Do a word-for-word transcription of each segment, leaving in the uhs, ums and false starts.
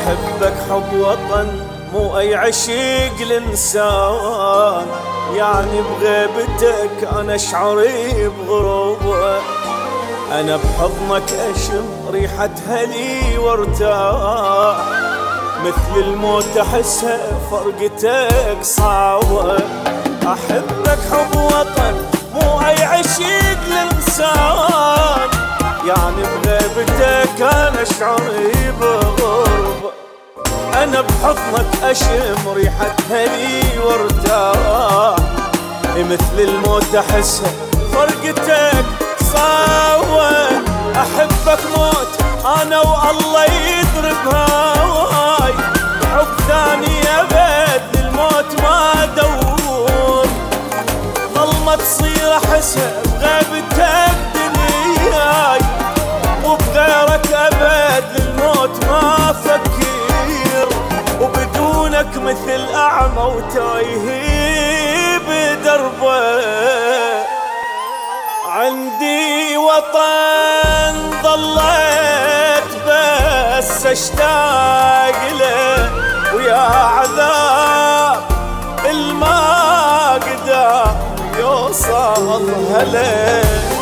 أحبك حب وطن مو أي عشيق الإنسان، يعني بغيبتك أنا شعري بغروبه، أنا بحضنك أشم ريحة هلي وارتاح، مثل الموت أحسها فرقتك صعبة. أحبك حب وطن مو أي عشيق الإنسان، يعني بغيبتك أنا شعري بغربة، أنا بحضنك أشم ريحة هلي وارتاح، مثل الموت أحسها فرقتك صعبة. أحبك موت أنا والله يضرب هواي، حب ثاني أبد للموت ما أدور، ظلمة تصير أحسها بغيبتك دنياي، وبغيرك أبد للموت ما أفكر، وبدونك مثل أعمى وتايه بدربه. عندي وطن ظليت بس اشتاق له، ويا عذاب الما قدر يوصل هله.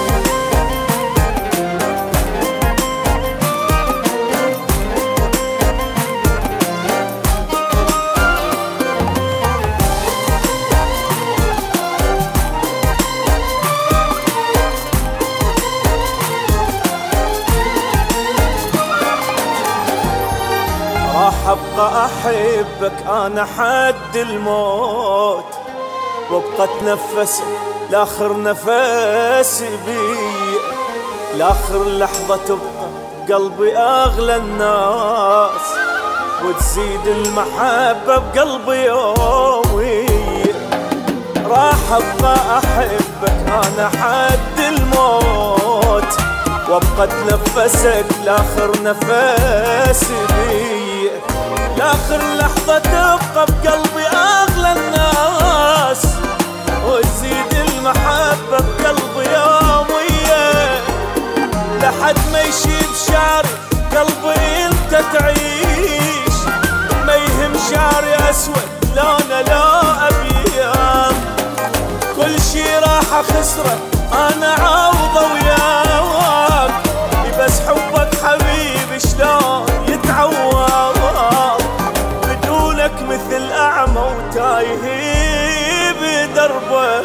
راح ابقى احبك انا حد الموت، وابقى اتنفسك لاخر نفس بي، لاخر لحظة تبقى بقلبي اغلى الناس، وتزيد المحبة بقلبي يومي. راح ابقى احبك انا حد الموت، وابقى اتنفسك لاخر نفس بي، لاخر لحظة تبقى بقلبي اغلى الناس، وتزيد المحبة بقلبي يومية، لحد ما يشيب شعري قلبي انت تعيش، ما يهم شعري اسود لونه لا ابيض، كل شي راح اخسره انا عوضه وياك، بس حبك حبيبي شلون يتعوض، بدونك مثل أعمى وتايه بدربه.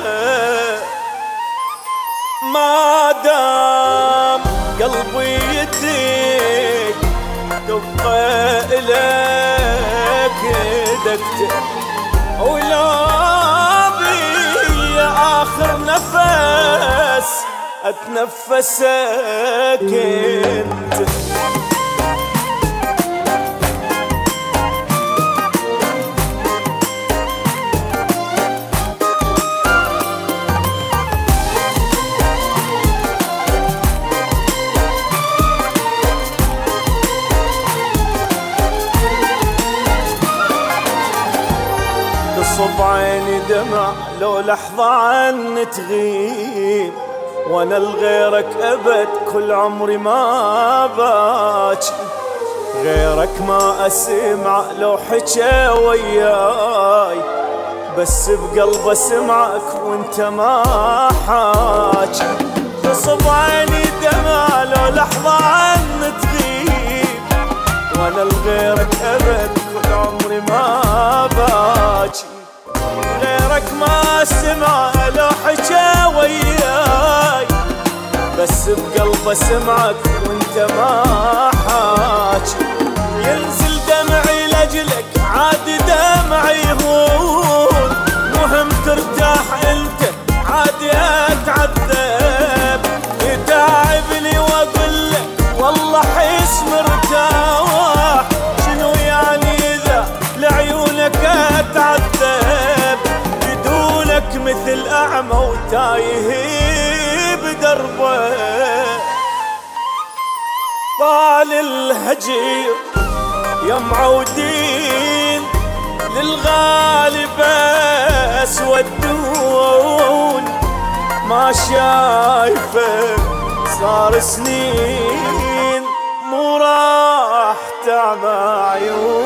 ما دام قلبي يديك تبقى إليك دقته، ولا بي آخر نفس أتنفسك انت. تصب عيني دمع لو لحظة عني تغيب، وانا لغيرك ابد كل عمري ما باجي، غيرك ما اسمع لو حكى وياي، بس بقلبي اسمعك وانت ما حاجي. تصب عيني دمع لو لحظة عني تغيب، وانا لغيرك ابد كل عمري ما باجي، غيرك ما اسمع لو حكى وياي، بس بقلبي اسمعك وانت ما حاجي. ينزل دمعي لاجلك عادي دمعي يهون، مهم ترتاح انت عادي اتعذب، يتعبني واقول لك والله حس مرتاح، شنو يعني اذا لعيونك اتعذب، بدونك مثل اعمى وتايه بدربه. طال الهجير يا معودين للغالب اسودون، ما شايفه صار سنين مو راح تعمى عيون